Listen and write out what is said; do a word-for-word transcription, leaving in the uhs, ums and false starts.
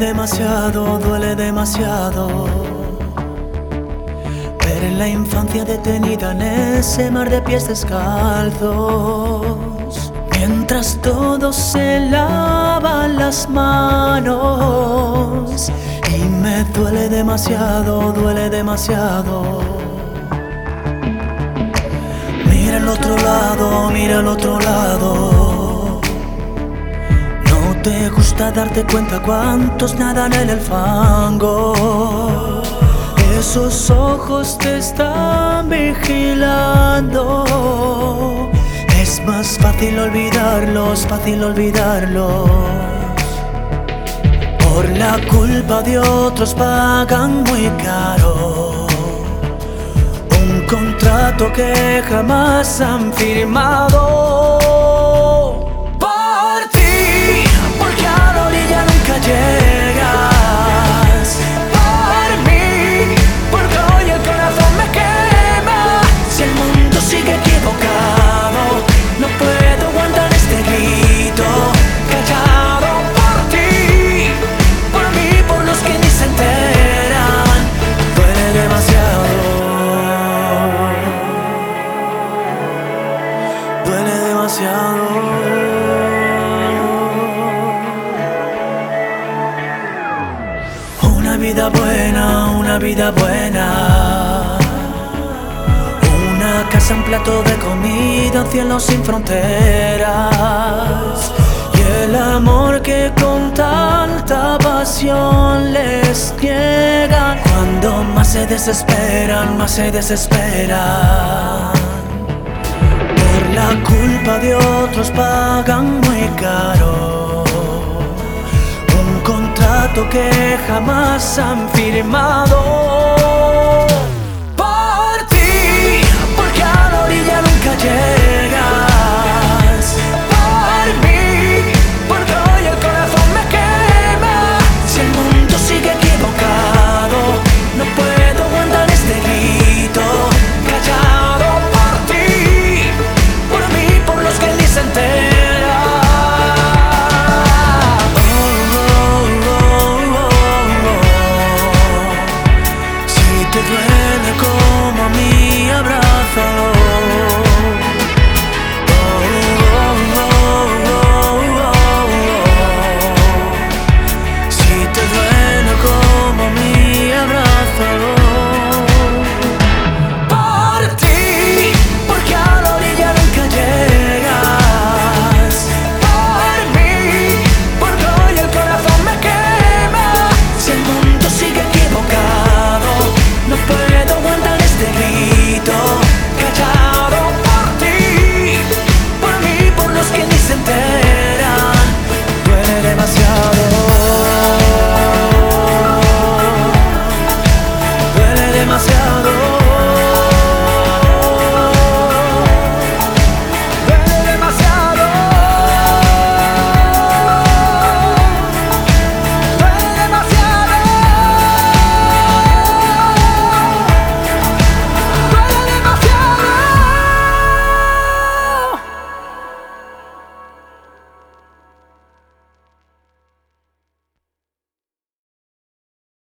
demasiado, duele demasiado ver en la infancia detenida en ese mar de pies descalzos, mientras todos se lavan las manos. Y me duele demasiado, duele demasiado. Mira al otro lado, mira al otro lado. No te gusta darte cuenta cuántos nadan en el fango. Esos ojos te están vigilando. Es más fácil olvidarlos, fácil olvidarlos. Por la culpa de otros pagan muy caro un contrato que jamás han firmado. Por ti, porque a la orilla nunca llegas. Por mí, porque hoy el corazón me quema. Si el mundo sigue equivocado, no puedo aguantar este grito callado. Por ti, por mí, por los que ni se enteran. Duele demasiado. Duele demasiado. Una vida buena, una vida buena. Una casa, un plato de comida, un cielo sin fronteras. Y el amor que con tanta pasión les niegan. Cuando más se desesperan, más se desesperan. La culpa de otros pagan muy caro un contrato que jamás han firmado. Por ti, porque a la orilla nunca llegas. Por mí, porque hoy el corazón me quema. Si el mundo sigue equivocado, no puedo aguantar este grito callado. Por ti, por mí, por los que ni se enteran. Oh, oh, oh, oh, oh. Si te duele